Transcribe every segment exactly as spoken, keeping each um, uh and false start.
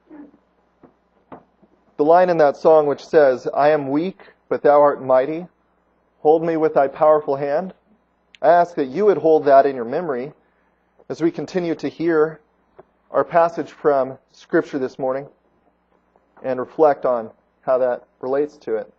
The line in that song which says, "I am weak, but thou art mighty. Hold me with thy powerful hand." I ask that you would hold that in your memory as we continue to hear our passage from Scripture this morning and reflect on how that relates to it.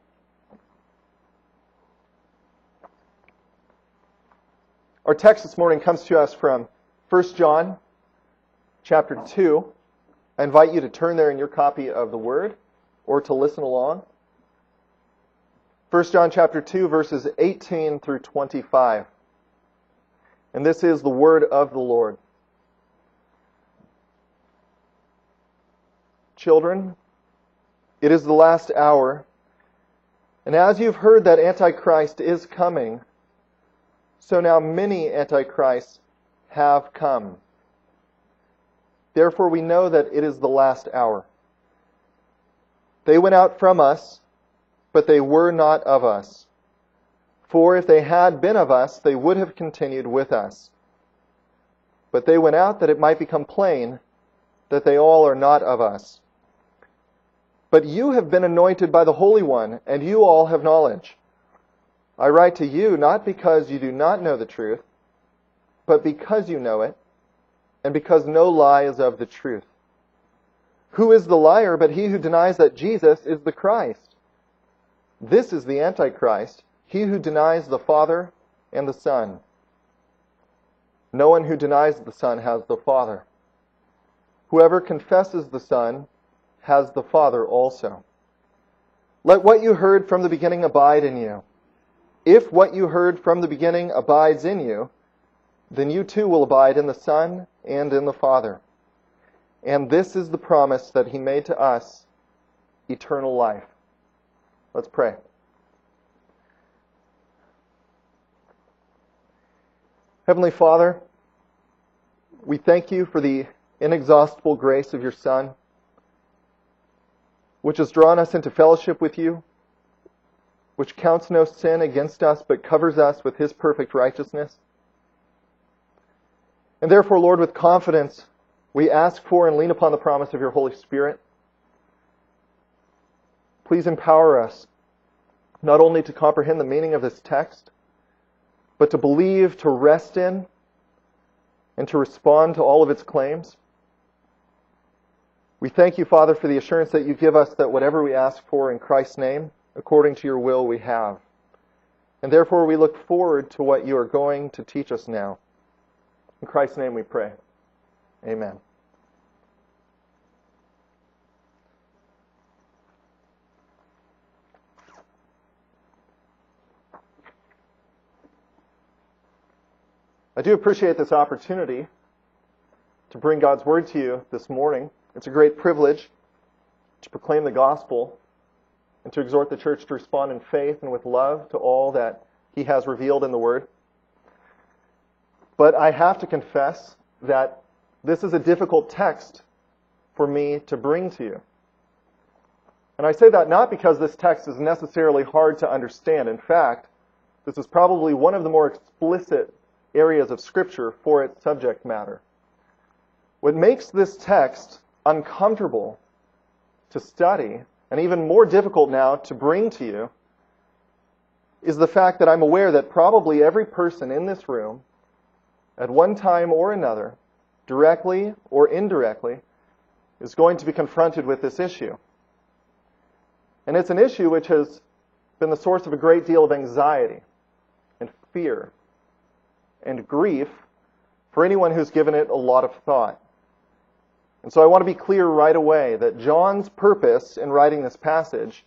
Our text this morning comes to us from First John chapter two. I invite you to turn there in your copy of the Word or to listen along. First John chapter two, verses eighteen through twenty-five. And this is the word of the Lord. Children, it is the last hour, and as you've heard that Antichrist is coming, so now many Antichrists have come. Therefore we know that it is the last hour. They went out from us, but they were not of us. For if they had been of us, they would have continued with us. But they went out that it might become plain that they all are not of us. But you have been anointed by the Holy One, and you all have knowledge. I write to you not because you do not know the truth, but because you know it, and because no lie is of the truth. Who is the liar but he who denies that Jesus is the Christ? This is the Antichrist, he who denies the Father and the Son. No one who denies the Son has the Father. Whoever confesses the Son has the Father also. Let what you heard from the beginning abide in you. If what you heard from the beginning abides in you, then you too will abide in the Son and in the Father. And this is the promise that he made to us, eternal life. Let's pray. Heavenly Father, we thank you for the inexhaustible grace of your Son, which has drawn us into fellowship with you, which counts no sin against us, but covers us with his perfect righteousness. And therefore, Lord, with confidence, we ask for and lean upon the promise of your Holy Spirit. Please empower us not only to comprehend the meaning of this text, but to believe, to rest in, and to respond to all of its claims. We thank you, Father, for the assurance that you give us that whatever we ask for in Christ's name, according to your will, we have. And therefore we look forward to what you are going to teach us now. In Christ's name we pray. Amen. I do appreciate this opportunity to bring God's Word to you this morning. It's a great privilege to proclaim the gospel and to exhort the church to respond in faith and with love to all that he has revealed in the Word. But I have to confess that this is a difficult text for me to bring to you. And I say that not because this text is necessarily hard to understand. In fact, this is probably one of the more explicit areas of Scripture for its subject matter. What makes this text uncomfortable to study, and even more difficult now to bring to you, is the fact that I'm aware that probably every person in this room, at one time or another, directly or indirectly, is going to be confronted with this issue. And it's an issue which has been the source of a great deal of anxiety and fear and grief for anyone who's given it a lot of thought. And so I want to be clear right away that John's purpose in writing this passage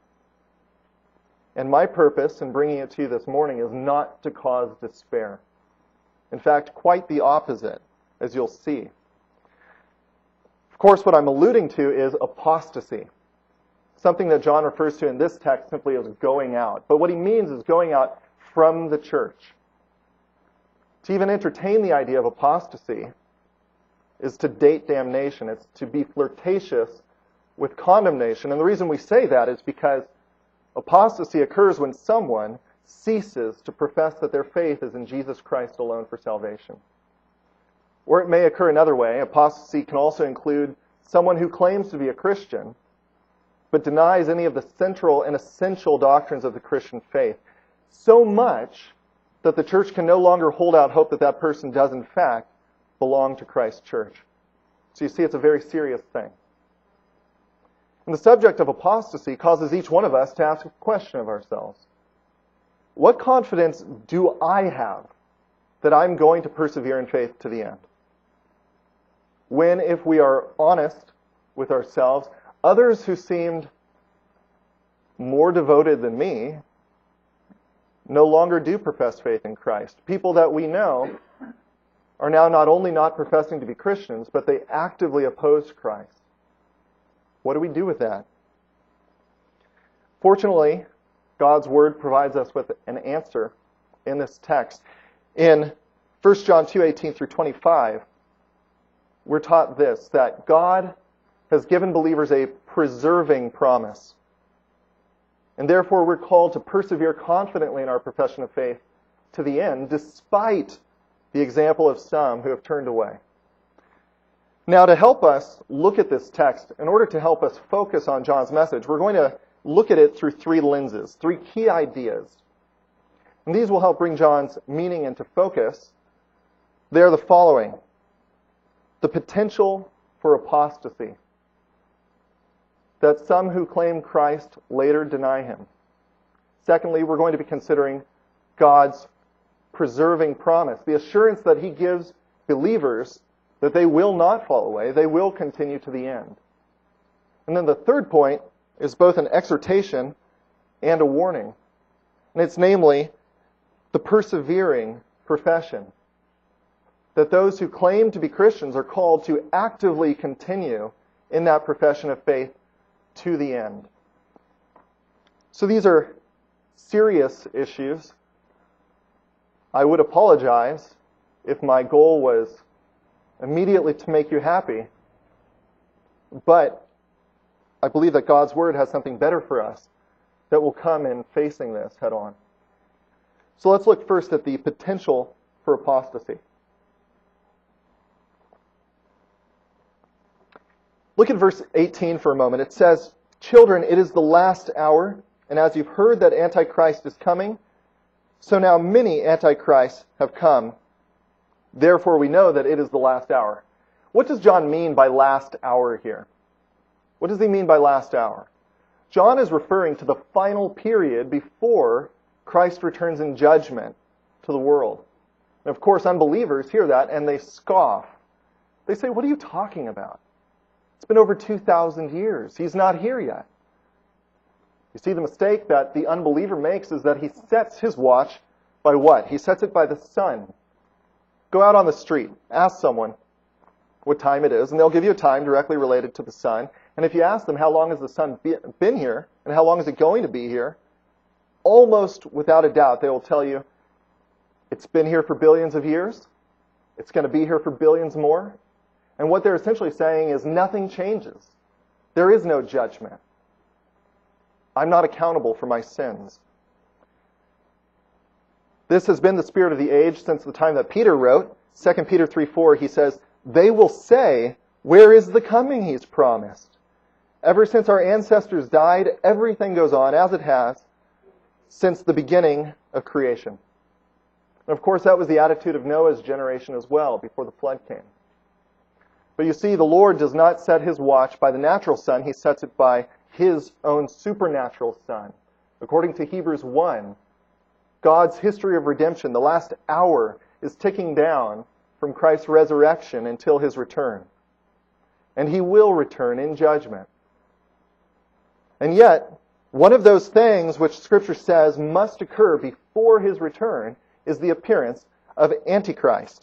and my purpose in bringing it to you this morning is not to cause despair. In fact, quite the opposite, as you'll see. Of course, what I'm alluding to is apostasy, something that John refers to in this text simply as going out. But what he means is going out from the church. To even entertain the idea of apostasy is to date damnation. It's to be flirtatious with condemnation. And the reason we say that is because apostasy occurs when someone ceases to profess that their faith is in Jesus Christ alone for salvation. Or it may occur another way. Apostasy can also include someone who claims to be a Christian, but denies any of the central and essential doctrines of the Christian faith, so much that the church can no longer hold out hope that that person does in fact belong to Christ's church. So you see, it's a very serious thing. And the subject of apostasy causes each one of us to ask a question of ourselves. What confidence do I have that I'm going to persevere in faith to the end? When, if we are honest with ourselves, others who seemed more devoted than me no longer do profess faith in Christ. People that we know are now not only not professing to be Christians, but they actively oppose Christ. What do we do with that? Fortunately, God's Word provides us with an answer in this text. In First John two, eighteen through twenty-five, we're taught this, that God has given believers a preserving promise. And therefore we're called to persevere confidently in our profession of faith to the end, despite the example of some who have turned away. Now, to help us look at this text, in order to help us focus on John's message, we're going to look at it through three lenses, three key ideas. And these will help bring John's meaning into focus. They're the following: the potential for apostasy, that some who claim Christ later deny him. Secondly, we're going to be considering God's preserving promise, the assurance that he gives believers that they will not fall away, they will continue to the end. And then the third point is both an exhortation and a warning. And it's namely the persevering profession, that those who claim to be Christians are called to actively continue in that profession of faith to the end. So these are serious issues. I would apologize if my goal was immediately to make you happy, but I believe that God's Word has something better for us that will come in facing this head on. So let's look first at the potential for apostasy. Look at verse eighteen for a moment. It says, "Children, it is the last hour, and as you've heard that Antichrist is coming, so now many Antichrists have come. Therefore we know that it is the last hour." What does John mean by last hour here? What does he mean by last hour? John is referring to the final period before Christ returns in judgment to the world. And of course, unbelievers hear that and they scoff. They say, "What are you talking about? It's been over two thousand years. He's not here yet." You see, the mistake that the unbeliever makes is that he sets his watch by what? He sets it by the sun. Go out on the street, ask someone what time it is, and they'll give you a time directly related to the sun. And if you ask them how long has the sun been here, and how long is it going to be here, almost without a doubt they will tell you, it's been here for billions of years, it's going to be here for billions more. And what they're essentially saying is nothing changes. There is no judgment. I'm not accountable for my sins. This has been the spirit of the age since the time that Peter wrote. Second Peter three four, he says, "They will say, 'Where is the coming he's promised?' Ever since our ancestors died, everything goes on as it has since the beginning of creation." And of course, that was the attitude of Noah's generation as well, before the flood came. But you see, the Lord does not set his watch by the natural sun. He sets it by his own supernatural Son. According to Hebrews one, God's history of redemption, the last hour, is ticking down from Christ's resurrection until his return. And he will return in judgment. And yet, one of those things which Scripture says must occur before his return is the appearance of Antichrist.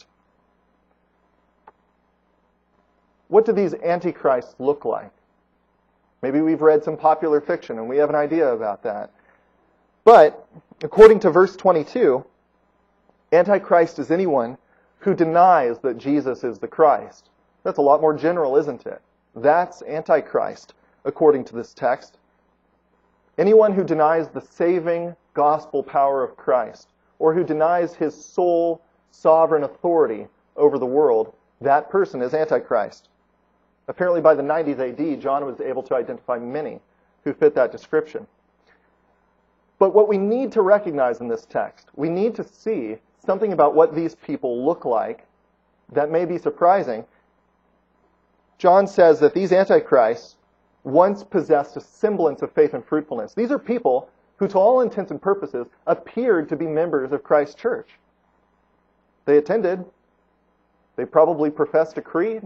What do these Antichrists look like? Maybe we've read some popular fiction and we have an idea about that. But, according to verse twenty-two, Antichrist is anyone who denies that Jesus is the Christ. That's a lot more general, isn't it? That's Antichrist, according to this text. Anyone who denies the saving gospel power of Christ, or who denies his sole sovereign authority over the world, that person is Antichrist. Apparently by the nineties A D, John was able to identify many who fit that description. But what we need to recognize in this text, we need to see something about what these people look like that may be surprising. John says that these antichrists once possessed a semblance of faith and fruitfulness. These are people who, to all intents and purposes, appeared to be members of Christ's church. They attended. They probably professed a creed.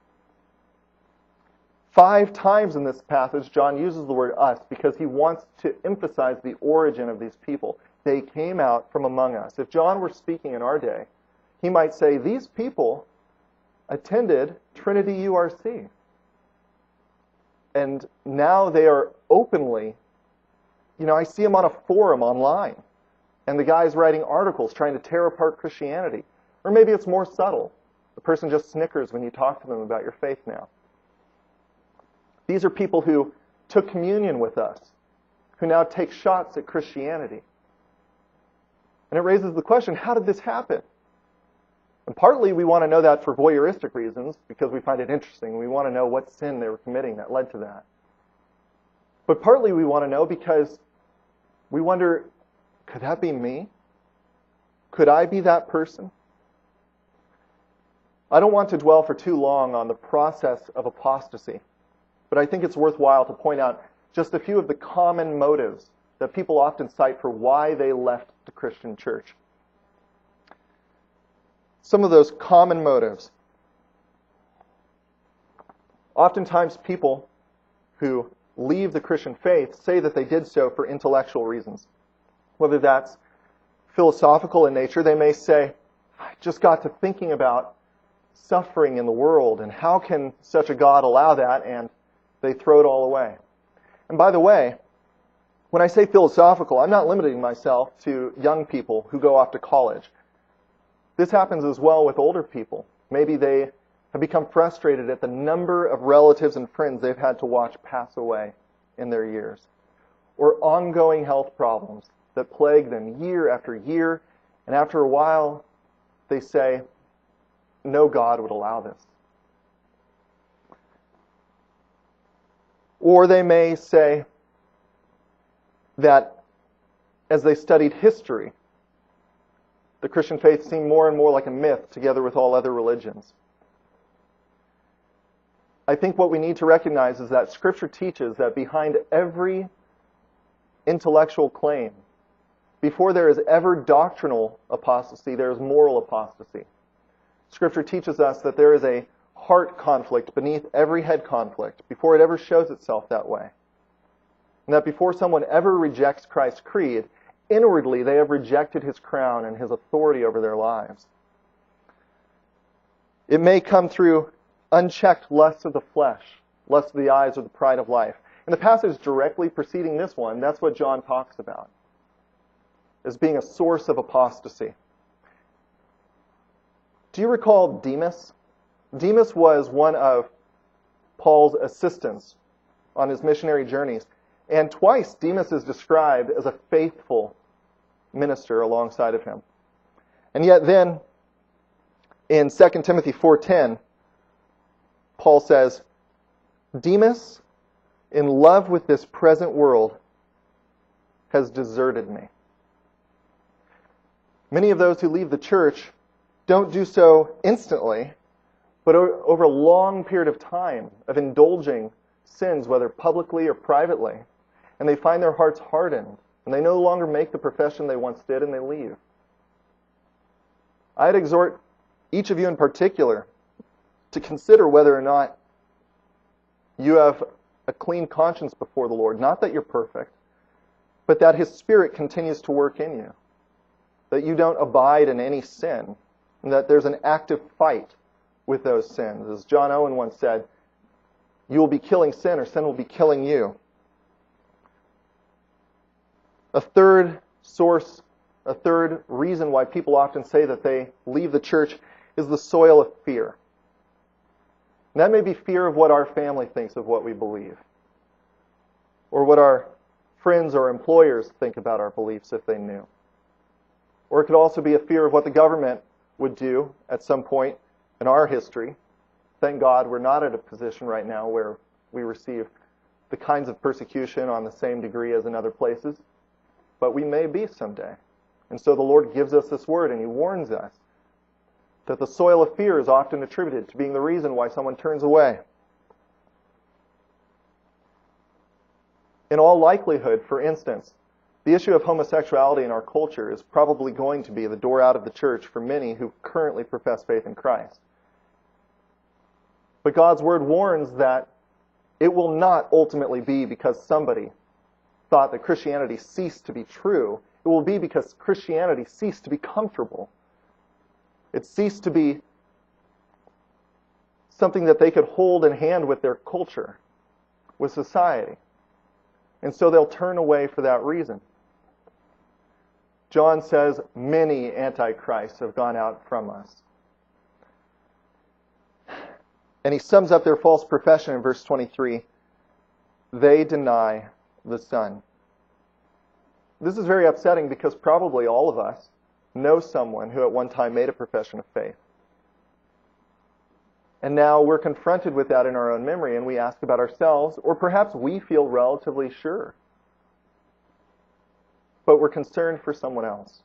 Five times in this passage, John uses the word us because he wants to emphasize the origin of these people. They came out from among us. If John were speaking in our day, he might say, these people attended Trinity U R C. And now they are openly, you know, I see them on a forum online, and the guy's writing articles trying to tear apart Christianity. Or maybe it's more subtle. The person just snickers when you talk to them about your faith now. These are people who took communion with us, who now take shots at Christianity. And it raises the question, how did this happen? And partly we want to know that for voyeuristic reasons, because we find it interesting. We want to know what sin they were committing that led to that. But partly we want to know because we wonder, could that be me? Could I be that person? I don't want to dwell for too long on the process of apostasy, but I think it's worthwhile to point out just a few of the common motives that people often cite for why they left the Christian church. Some of those common motives. Oftentimes people who leave the Christian faith say that they did so for intellectual reasons. Whether that's philosophical in nature, they may say, I just got to thinking about suffering in the world and how can such a God allow that, and they throw it all away. And by the way, when I say philosophical, I'm not limiting myself to young people who go off to college. This happens as well with older people. Maybe they have become frustrated at the number of relatives and friends they've had to watch pass away in their years, or ongoing health problems that plague them year after year, and after a while they say, no God would allow this. Or they may say that as they studied history, the Christian faith seemed more and more like a myth together with all other religions. I think what we need to recognize is that Scripture teaches that behind every intellectual claim, before there is ever doctrinal apostasy, there is moral apostasy. Scripture teaches us that there is a heart conflict beneath every head conflict before it ever shows itself that way. And that before someone ever rejects Christ's creed, inwardly they have rejected His crown and His authority over their lives. It may come through unchecked lust of the flesh, lust of the eyes, or the pride of life. In the passage directly preceding this one, that's what John talks about as being a source of apostasy. Do you recall Demas? Demas was one of Paul's assistants on his missionary journeys. And twice Demas is described as a faithful minister alongside of him. And yet then, in Second Timothy four ten, Paul says, Demas, in love with this present world, has deserted me. Many of those who leave the church don't do so instantly, but over a long period of time of indulging sins, whether publicly or privately. And they find their hearts hardened, and they no longer make the profession they once did, and they leave. I'd exhort each of you in particular to consider whether or not you have a clean conscience before the Lord. Not that you're perfect, but that His Spirit continues to work in you. That you don't abide in any sin, and that there's an active fight with those sins. As John Owen once said, you will be killing sin, or sin will be killing you. A third source, a third reason why people often say that they leave the church is the soil of fear. And that may be fear of what our family thinks of what we believe, or what our friends or employers think about our beliefs if they knew. Or it could also be a fear of what the government would do at some point in our history Thank God we're not at a position right now where we receive the kinds of persecution on the same degree as in other places, but we may be someday. And so the Lord gives us this word, and He warns us that the soil of fear is often attributed to being the reason why someone turns away. In all likelihood, for instance, the issue of homosexuality in our culture is probably going to be the door out of the church for many who currently profess faith in Christ. But God's word warns that it will not ultimately be because somebody thought that Christianity ceased to be true. It will be because Christianity ceased to be comfortable. It ceased to be something that they could hold in hand with their culture, with society. And so they'll turn away for that reason. John says, many antichrists have gone out from us. And he sums up their false profession in verse twenty-three. They deny the Son. This is very upsetting because probably all of us know someone who at one time made a profession of faith. And now we're confronted with that in our own memory, and we ask about ourselves, or perhaps we feel relatively sure. But we're concerned for someone else.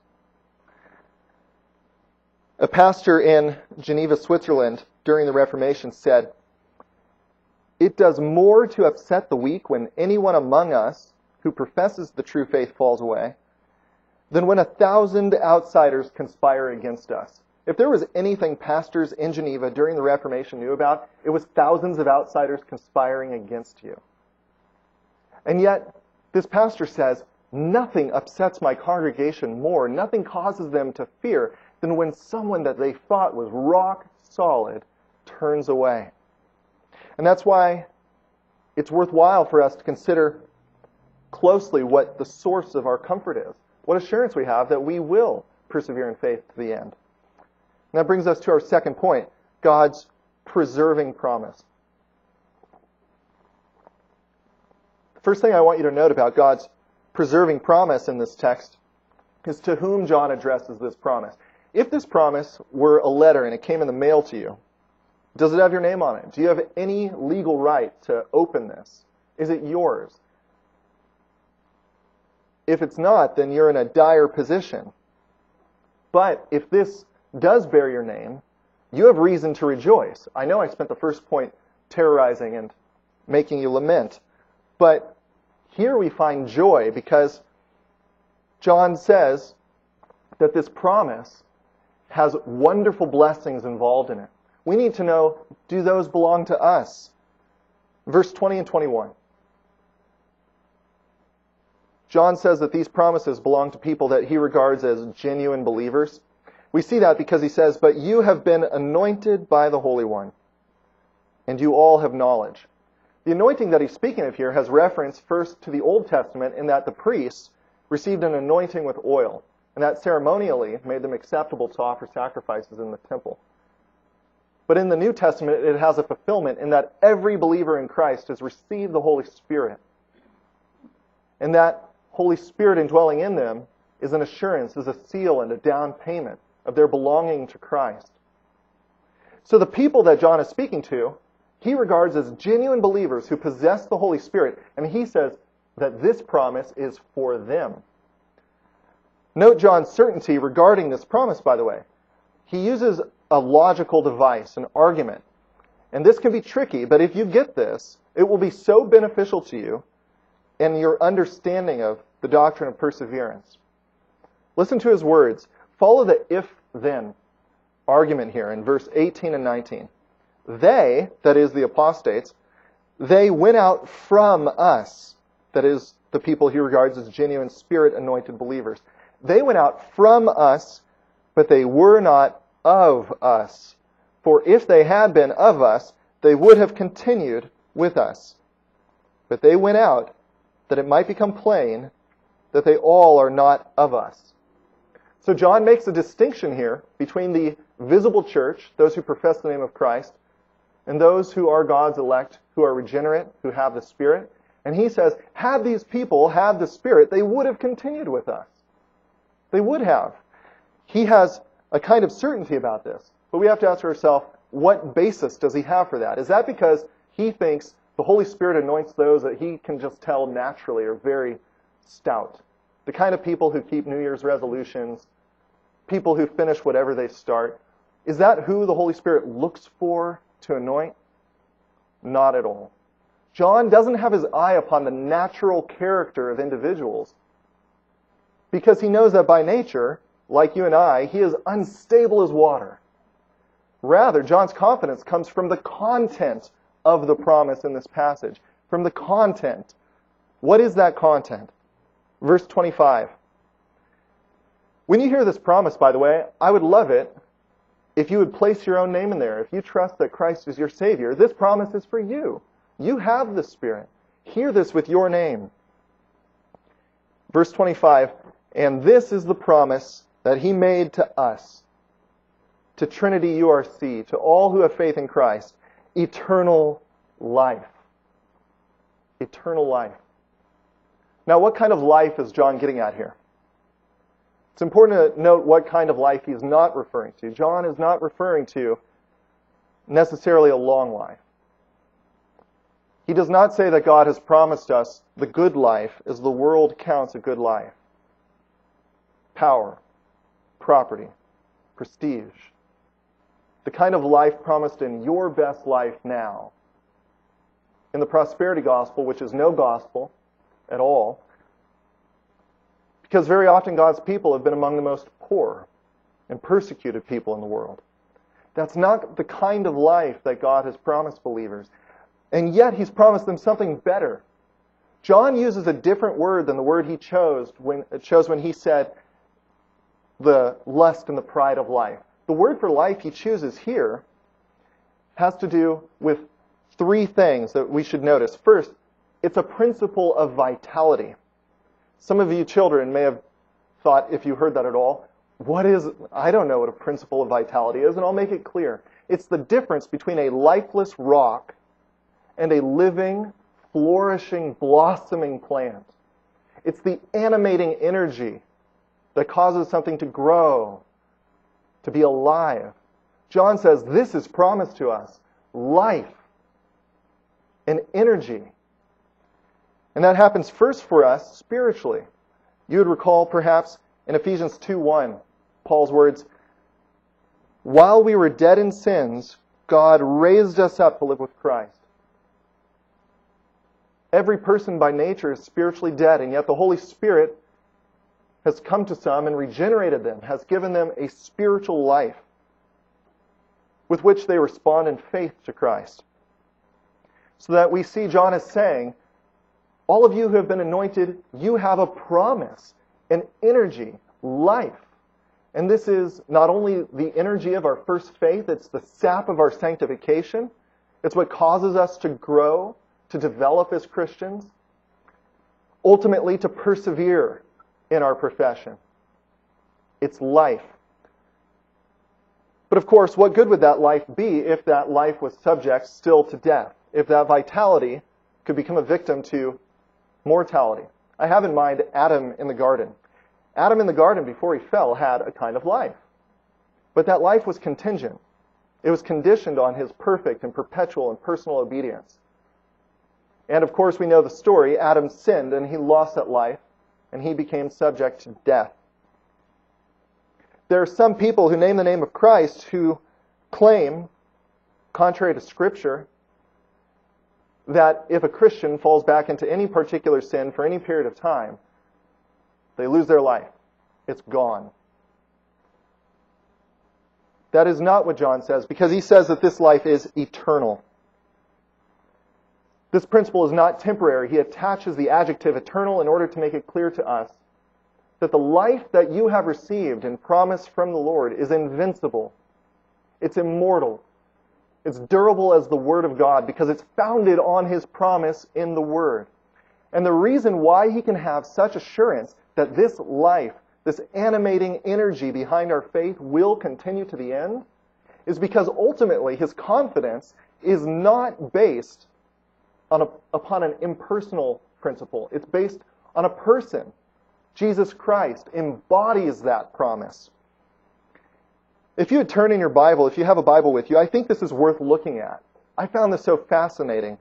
A pastor in Geneva, Switzerland, during the Reformation said, "It does more to upset the weak when anyone among us who professes the true faith falls away than when a thousand outsiders conspire against us." If there was anything pastors in Geneva during the Reformation knew about, it was thousands of outsiders conspiring against you. And yet, this pastor says, nothing upsets my congregation more, nothing causes them to fear than when someone that they thought was rock solid turns away. And that's why it's worthwhile for us to consider closely what the source of our comfort is, what assurance we have that we will persevere in faith to the end. And that brings us to our second point, God's preserving promise. The first thing I want you to note about God's preserving promise in this text is to whom John addresses this promise. If this promise were a letter and it came in the mail to you, does it have your name on it? Do you have any legal right to open this? Is it yours? If it's not, then you're in a dire position. But if this does bear your name, you have reason to rejoice. I know I spent the first point terrorizing and making you lament, but here we find joy because John says that this promise has wonderful blessings involved in it. We need to know, do those belong to us? Verse twenty and twenty-one. John says that these promises belong to people that he regards as genuine believers. We see that because he says, "But you have been anointed by the Holy One, and you all have knowledge." The anointing that he's speaking of here has reference first to the Old Testament in that the priests received an anointing with oil, and that ceremonially made them acceptable to offer sacrifices in the temple. But in the New Testament, it has a fulfillment in that every believer in Christ has received the Holy Spirit. And that Holy Spirit indwelling in them is an assurance, is a seal and a down payment of their belonging to Christ. So the people that John is speaking to, he regards as genuine believers who possess the Holy Spirit, and he says that this promise is for them. Note John's certainty regarding this promise, by the way. He uses a logical device, an argument. And this can be tricky, but if you get this, it will be so beneficial to you in your understanding of the doctrine of perseverance. Listen to his words. Follow the if-then argument here in verse eighteen and nineteen. They, that is the apostates, they went out from us, that is the people he regards as genuine Spirit-anointed believers. They went out from us, but they were not of us. For if they had been of us, they would have continued with us. But they went out, that it might become plain that they all are not of us. So John makes a distinction here between the visible church, those who profess the name of Christ, and those who are God's elect, who are regenerate, who have the Spirit. And he says, had these people had the Spirit, they would have continued with us. They would have. He has a kind of certainty about this. But we have to ask ourselves, what basis does he have for that? Is that because he thinks the Holy Spirit anoints those that he can just tell naturally are very stout? The kind of people who keep New Year's resolutions, people who finish whatever they start. Is that who the Holy Spirit looks for to anoint? Not at all. John doesn't have his eye upon the natural character of individuals because he knows that by nature, like you and I, he is unstable as water. Rather, John's confidence comes from the content of the promise in this passage. From the content. What is that content? Verse twenty-five. When you hear this promise, by the way, I would love it if you would place your own name in there. If you trust that Christ is your Savior, this promise is for you. You have the Spirit. Hear this with your name. Verse twenty-five, and this is the promise that he made to us, to Trinity U R C, to all who have faith in Christ, eternal life. Eternal life. Now, what kind of life is John getting at here? It's important to note what kind of life he's not referring to. John is not referring to necessarily a long life. He does not say that God has promised us the good life as the world counts a good life. Power, property, prestige. The kind of life promised in your best life now. In the prosperity gospel, which is no gospel at all, because very often God's people have been among the most poor and persecuted people in the world. That's not the kind of life that God has promised believers. And yet He's promised them something better. John uses a different word than the word he chose when, chose when he said the lust and the pride of life. The word for life he chooses here has to do with three things that we should notice. First, it's a principle of vitality. Some of you children may have thought, if you heard that at all, what is, I don't know what a principle of vitality is, and I'll make it clear. It's the difference between a lifeless rock and a living, flourishing, blossoming plant. It's the animating energy that causes something to grow, to be alive. John says this is promised to us, life and energy. And that happens first for us spiritually. You would recall perhaps in Ephesians two one, Paul's words, while we were dead in sins, God raised us up to live with Christ. Every person by nature is spiritually dead, and yet the Holy Spirit has come to some and regenerated them, has given them a spiritual life with which they respond in faith to Christ. So that we see John is saying, all of you who have been anointed, you have a promise, an energy, life. And this is not only the energy of our first faith, it's the sap of our sanctification. It's what causes us to grow, to develop as Christians, ultimately to persevere in our profession. It's life. But of course, what good would that life be if that life was subject still to death? If that vitality could become a victim to mortality? I have in mind Adam in the garden. Adam in the garden, before he fell, had a kind of life. But that life was contingent. It was conditioned on his perfect and perpetual and personal obedience. And of course, we know the story. Adam sinned and he lost that life, and he became subject to death. There are some people who name the name of Christ who claim, contrary to Scripture, that if a Christian falls back into any particular sin for any period of time, they lose their life. It's gone. That is not what John says, because he says that this life is eternal. This principle is not temporary. He attaches the adjective eternal in order to make it clear to us that the life that you have received and promised from the Lord is invincible. It's immortal. It's durable as the Word of God because it's founded on His promise in the Word. And the reason why he can have such assurance that this life, this animating energy behind our faith will continue to the end is because ultimately his confidence is not based on a, upon an impersonal principle. It's based on a person. Jesus Christ embodies that promise. If you would turn in your Bible, if you have a Bible with you, I think this is worth looking at. I found this so fascinating.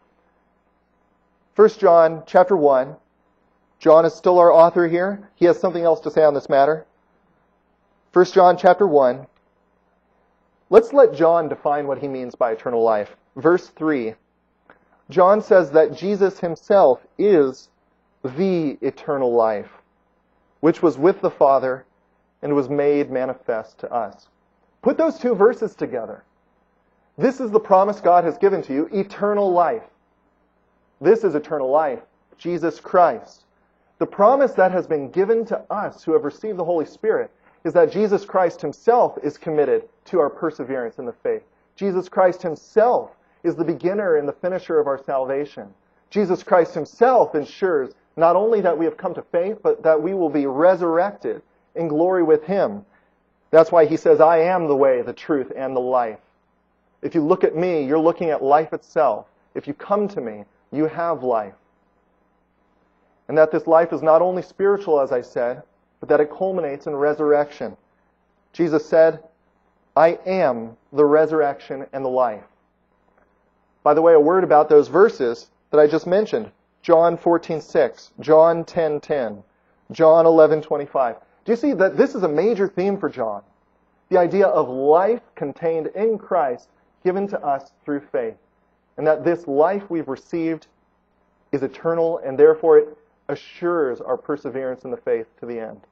First John chapter one. John is still our author here. He has something else to say on this matter. First John chapter one. Let's let John define what he means by eternal life. Verse three. John says that Jesus himself is the eternal life, which was with the Father and was made manifest to us. Put those two verses together. This is the promise God has given to you, eternal life. This is eternal life, Jesus Christ. The promise that has been given to us who have received the Holy Spirit is that Jesus Christ himself is committed to our perseverance in the faith. Jesus Christ himself is the beginner and the finisher of our salvation. Jesus Christ himself ensures not only that we have come to faith, but that we will be resurrected in glory with him. That's why he says, I am the way, the truth, and the life. If you look at me, you're looking at life itself. If you come to me, you have life. And that this life is not only spiritual, as I said, but that it culminates in resurrection. Jesus said, I am the resurrection and the life. By the way, a word about those verses that I just mentioned. John fourteen six, John ten ten, John eleven twenty-five. Do you see that this is a major theme for John? The idea of life contained in Christ given to us through faith. And that this life we've received is eternal, and therefore it assures our perseverance in the faith to the end.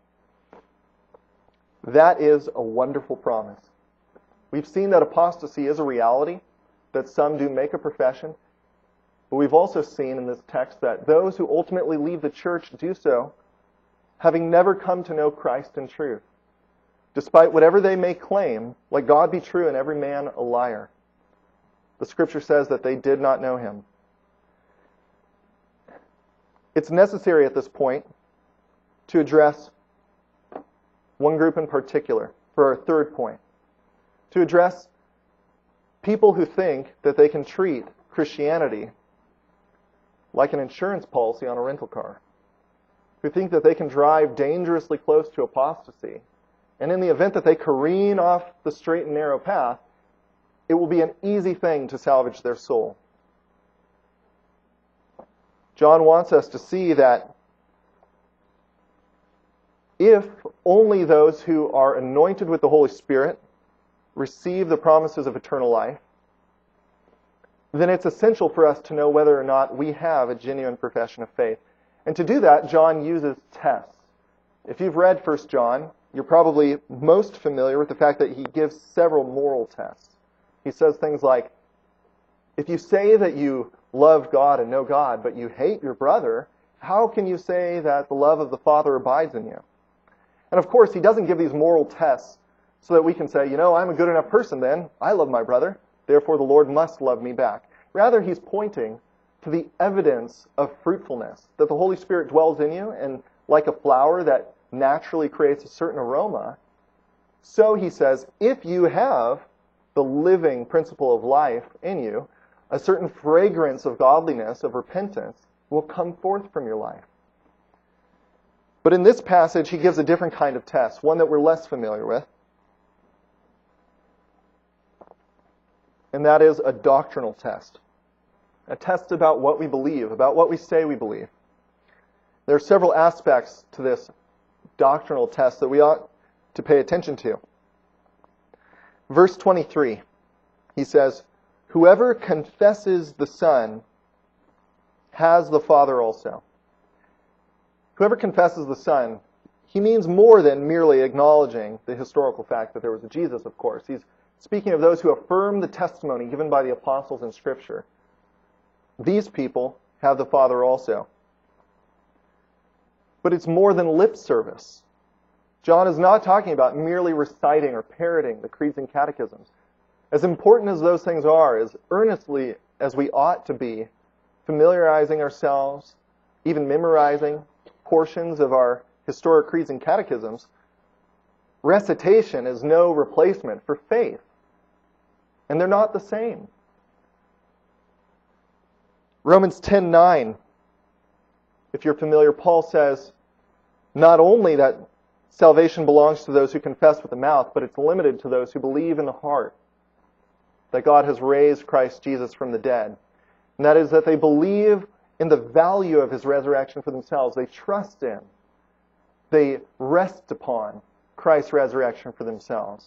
That is a wonderful promise. We've seen that apostasy is a reality, that some do make a profession, but we've also seen in this text that those who ultimately leave the church do so having never come to know Christ in truth. Despite whatever they may claim, let God be true and every man a liar. The Scripture says that they did not know him. It's necessary at this point to address one group in particular for our third point. To address people who think that they can treat Christianity like an insurance policy on a rental car. Who think that they can drive dangerously close to apostasy. And in the event that they careen off the straight and narrow path, it will be an easy thing to salvage their soul. John wants us to see that if only those who are anointed with the Holy Spirit receive the promises of eternal life, then it's essential for us to know whether or not we have a genuine profession of faith. And to do that, John uses tests. If you've read First John, you're probably most familiar with the fact that he gives several moral tests. He says things like, if you say that you love God and know God, but you hate your brother, how can you say that the love of the Father abides in you? And of course, he doesn't give these moral tests so that we can say, you know, I'm a good enough person then. I love my brother. Therefore, the Lord must love me back. Rather, he's pointing to the evidence of fruitfulness, that the Holy Spirit dwells in you, and like a flower that naturally creates a certain aroma, so he says, if you have the living principle of life in you, a certain fragrance of godliness, of repentance, will come forth from your life. But in this passage, he gives a different kind of test, one that we're less familiar with. And that is a doctrinal test. A test about what we believe, about what we say we believe. There are several aspects to this doctrinal test that we ought to pay attention to. Verse twenty-three, he says, whoever confesses the Son has the Father also. Whoever confesses the Son, he means more than merely acknowledging the historical fact that there was a Jesus, of course. He's speaking of those who affirm the testimony given by the apostles in Scripture. These people have the Father also. But it's more than lip service. John is not talking about merely reciting or parroting the creeds and catechisms. As important as those things are, as earnestly as we ought to be, familiarizing ourselves, even memorizing portions of our historic creeds and catechisms, recitation is no replacement for faith. And they're not the same. Romans ten nine, if you're familiar, Paul says, not only that salvation belongs to those who confess with the mouth, but it's limited to those who believe in the heart that God has raised Christ Jesus from the dead. And that is that they believe in the value of his resurrection for themselves. They trust in, they rest upon Christ's resurrection for themselves.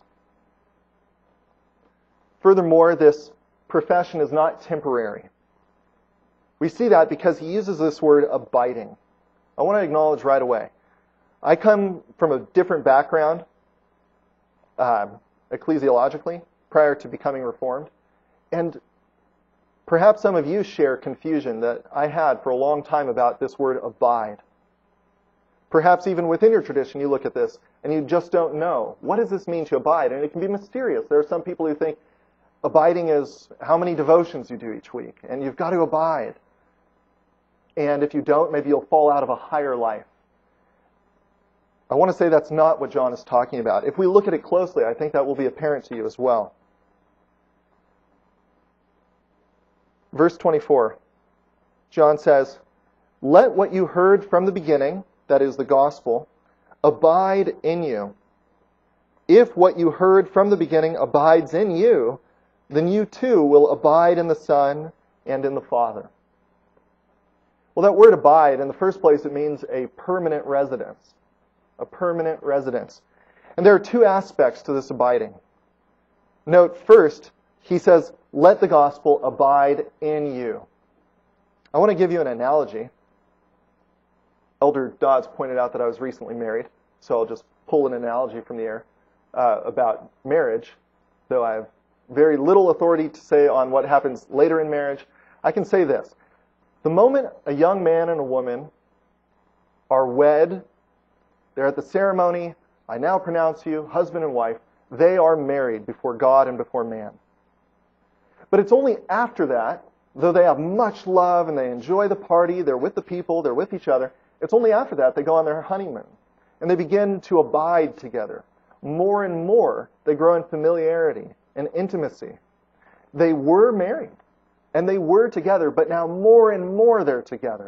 Furthermore, this profession is not temporary. We see that because he uses this word abiding. I want to acknowledge right away. I come from a different background, uh, ecclesiologically, prior to becoming Reformed. And perhaps some of you share confusion that I had for a long time about this word abide. Perhaps even within your tradition you look at this and you just don't know. What does this mean to abide? And it can be mysterious. There are some people who think abiding is how many devotions you do each week, and you've got to abide. And if you don't, maybe you'll fall out of a higher life. I want to say that's not what John is talking about. If we look at it closely, I think that will be apparent to you as well. Verse twenty-four, John says, "Let what you heard from the beginning, that is the gospel, abide in you. If what you heard from the beginning abides in you, then you too will abide in the Son and in the Father." Well, that word abide, in the first place, it means a permanent residence. A permanent residence. And there are two aspects to this abiding. Note first, he says, let the gospel abide in you. I want to give you an analogy. Elder Dodds pointed out that I was recently married, so I'll just pull an analogy from the air uh, about marriage, though I have very little authority to say on what happens later in marriage. I can say this. The moment a young man and a woman are wed, they're at the ceremony, I now pronounce you husband and wife, they are married before God and before man. But it's only after that, though they have much love and they enjoy the party, they're with the people, they're with each other, it's only after that they go on their honeymoon. And they begin to abide together. More and more, they grow in familiarity and intimacy. They were married, and they were together, but now more and more they're together.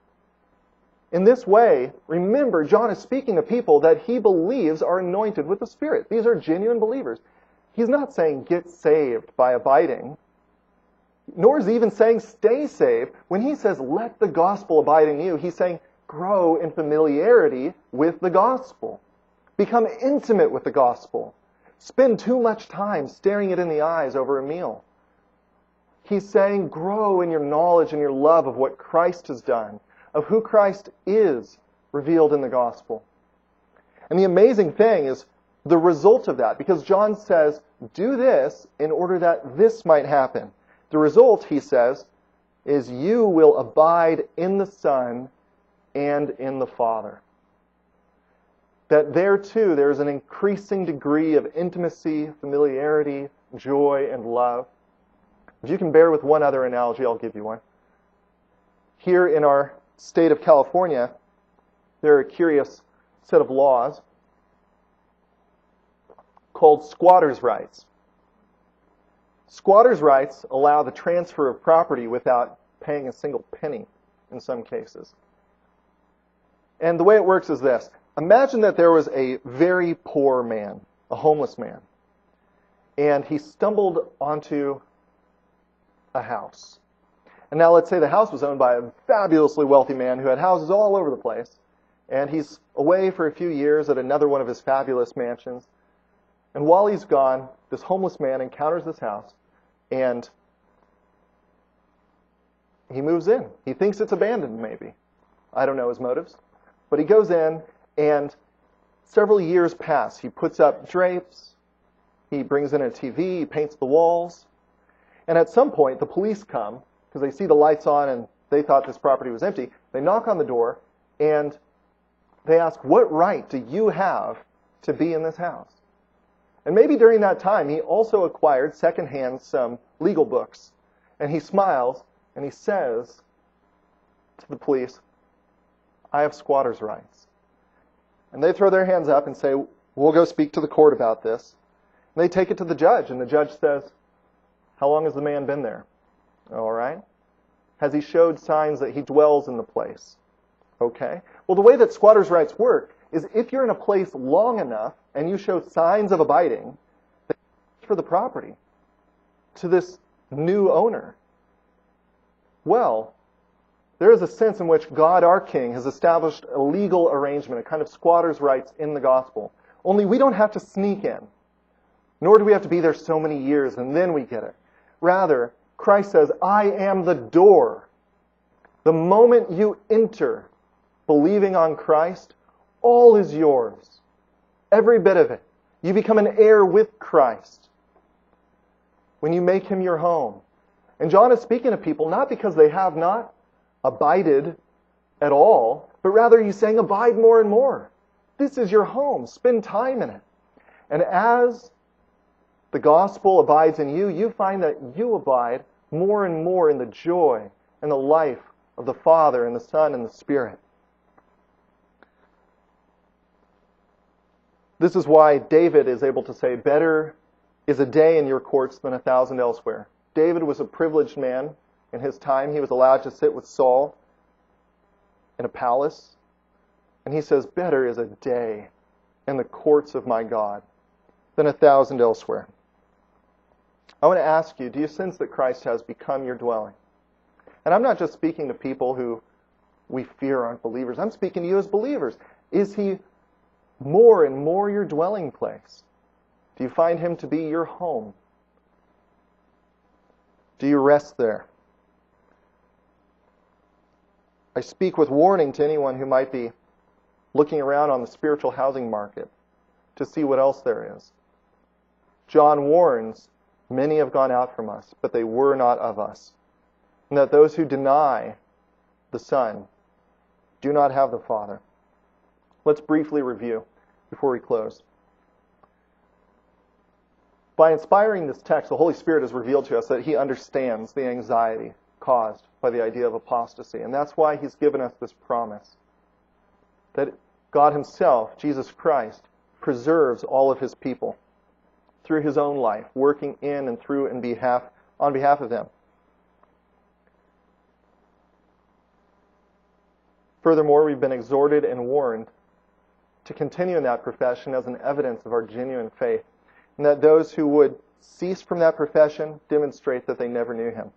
In this way, remember, John is speaking to people that he believes are anointed with the Spirit. These are genuine believers. He's not saying get saved by abiding, nor is he even saying stay saved. When he says let the gospel abide in you, he's saying grow in familiarity with the gospel. Become intimate with the gospel. Spend too much time staring it in the eyes over a meal. He's saying grow in your knowledge and your love of what Christ has done, of who Christ is revealed in the gospel. And the amazing thing is the result of that, because John says, do this in order that this might happen. The result, he says, is you will abide in the Son and in the Father. That there too, there is an increasing degree of intimacy, familiarity, joy, and love. If you can bear with one other analogy, I'll give you one. Here in our state of California, there are a curious set of laws called squatters' rights. Squatters' rights allow the transfer of property without paying a single penny in some cases. And the way it works is this. Imagine that there was a very poor man, a homeless man, and he stumbled onto a house. And now let's say the house was owned by a fabulously wealthy man who had houses all over the place, and he's away for a few years at another one of his fabulous mansions. And while he's gone, this homeless man encounters this house, and he moves in. He thinks it's abandoned, maybe. I don't know his motives. But he goes in, and several years pass. He puts up drapes, he brings in a T V, he paints the walls, and at some point the police come, because they see the lights on and they thought this property was empty. They knock on the door, and they ask, what right do you have to be in this house? And maybe during that time, he also acquired secondhand some legal books. And he smiles, and he says to the police, I have squatters' rights. And they throw their hands up and say, we'll go speak to the court about this. And they take it to the judge, and the judge says, how long has the man been there? All right. Has he showed signs that he dwells in the place? Okay. Well, the way that squatters' rights work is if you're in a place long enough and you show signs of abiding, then you for the property to this new owner. Well, there is a sense in which God, our King, has established a legal arrangement, a kind of squatter's rights in the gospel. Only we don't have to sneak in, nor do we have to be there so many years and then we get it. Rather, Christ says, I am the door. The moment you enter believing on Christ, all is yours. Every bit of it. You become an heir with Christ when you make Him your home. And John is speaking to people not because they have not abided at all, but rather he's saying, abide more and more. This is your home. Spend time in it. And as the gospel abides in you, you find that you abide more and more in the joy and the life of the Father and the Son and the Spirit. This is why David is able to say, better is a day in your courts than a thousand elsewhere. David was a privileged man in his time. He was allowed to sit with Saul in a palace. And he says, better is a day in the courts of my God than a thousand elsewhere. I want to ask you, do you sense that Christ has become your dwelling? And I'm not just speaking to people who we fear aren't believers. I'm speaking to you as believers. Is He more and more your dwelling place? Do you find Him to be your home? Do you rest there? I speak with warning to anyone who might be looking around on the spiritual housing market to see what else there is. John warns, many have gone out from us, but they were not of us. And that those who deny the Son do not have the Father. Let's briefly review before we close. By inspiring this text, the Holy Spirit has revealed to us that He understands the anxiety caused by the idea of apostasy. And that's why He's given us this promise that God Himself, Jesus Christ, preserves all of His people through His own life, working in and through and behalf, on behalf of them. Furthermore, we've been exhorted and warned to continue in that profession as an evidence of our genuine faith, and that those who would cease from that profession demonstrate that they never knew Him.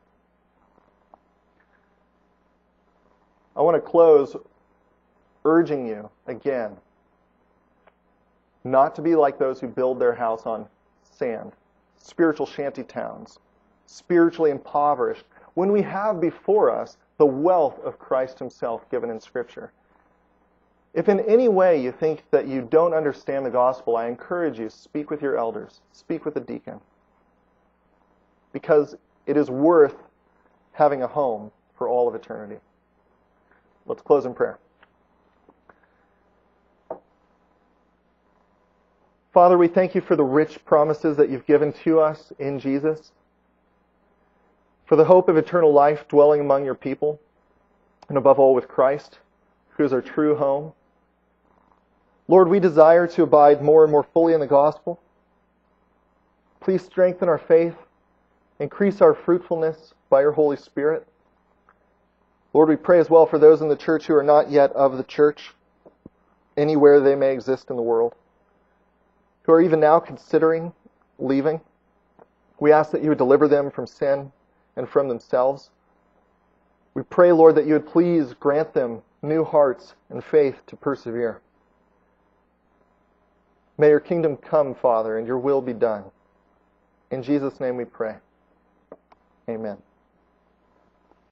I want to close urging you again not to be like those who build their house on sand, spiritual shanty towns, spiritually impoverished, when we have before us the wealth of Christ Himself given in Scripture. If in any way you think that you don't understand the gospel, I encourage you, speak with your elders, speak with a deacon, because it is worth having a home for all of eternity. Let's close in prayer. Father, we thank You for the rich promises that You've given to us in Jesus, for the hope of eternal life dwelling among Your people, and above all with Christ, who is our true home. Lord, we desire to abide more and more fully in the gospel. Please strengthen our faith, increase our fruitfulness by Your Holy Spirit. Lord, we pray as well for those in the church who are not yet of the church, anywhere they may exist in the world, who are even now considering leaving. We ask that You would deliver them from sin and from themselves. We pray, Lord, that You would please grant them new hearts and faith to persevere. May Your kingdom come, Father, and Your will be done. In Jesus' name we pray. Amen.